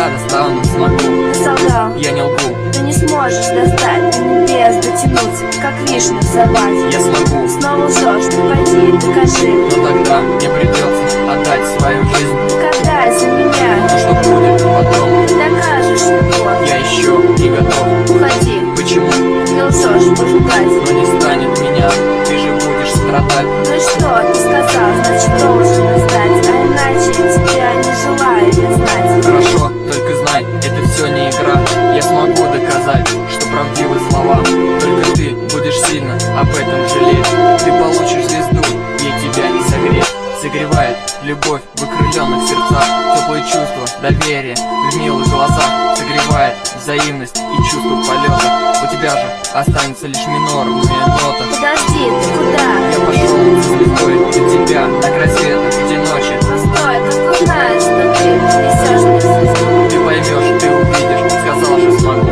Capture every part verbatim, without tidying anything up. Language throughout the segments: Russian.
я достану, смогу. Ты солгал, Я не лгу. ты не сможешь достать до небес, дотянуться, как вишню сорвать. Я смогу. Снова лжешь, ты пойди, докажи. Но тогда мне придется отдать свою жизнь. Когда из-за меня, Ну что будет потом? ты докажешь любовь. Я еще не готов. Уходи, Почему? не лжешь, пожигать. Но не станет меня, ты же будешь страдать. Ну и что, ты сказал, значит должен сдать. А иначе тебя не желаю я знать. Хорошо, только знай, это все не игра. Я смогу доказать, что правдивы слова. Только ты будешь сильно об этом жалеть. Ты получишь звезду, ей тебя не согреть. Согревает любовь в окрыленных сердцах, теплые чувства, доверие в милых глазах. Согревает взаимность и чувство полета. У тебя же останется лишь минорная нота. Подожди, ты куда? Я пошел за звездой для тебя на край света, где ночи. Постой, как узнать, что ты несешь мне звезду? Ты поймешь, ты увидишь, сказал же смогу.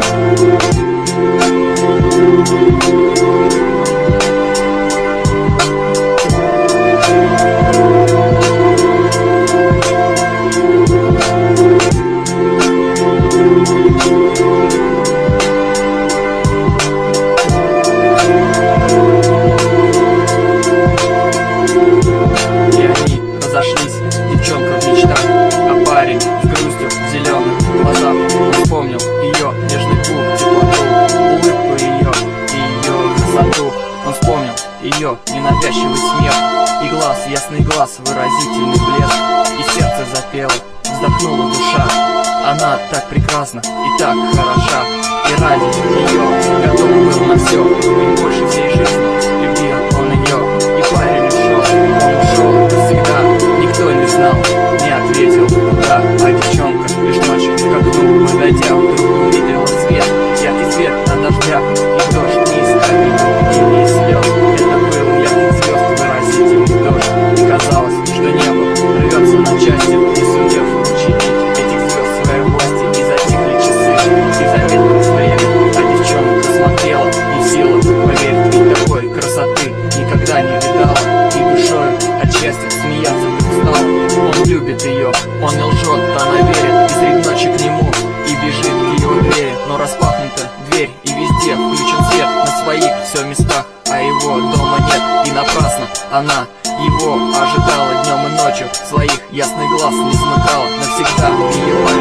Разошлись, девчонка в мечтах, а парень с грустью в зеленых глазах. Он вспомнил ее нежный пух, теплоту, улыбку ее и ее красоту. Он вспомнил ее ненавязчивый смех и глаз, ясный глаз, выразительный блеск. И сердце запело, вздохнула душа. Она так прекрасна и так хороша, и ради нее готов был на все, и больше всей жизни любил он ее. И парень ушел, он ушел навсегда. Никто не знал, не ответил куда. А девчонка лишь ночью к окну подойдя, вдруг увидела свет, яркий свет на дождях. И дождь не из капель, и не из слез. Это был яркий звезд, выразительный дождь. И казалось, что небо рвется на части, не сумев учинить этих звезд своей власти. И затихли часы, и замедлилось время, а девчонка смотрела не в силах поверить, ведь такой красоты никогда не видала. И душою от счастья смеяться вдруг стала. Он любит ее, он не лжет, она верит. И средь ночи к нему и бежит к его двери. Но распахнута дверь, и везде включен свет, на своих все местах, а его дома нет. И напрасно она его ожидала днем и ночью, своих ясных глаз не смыкала навсегда в ее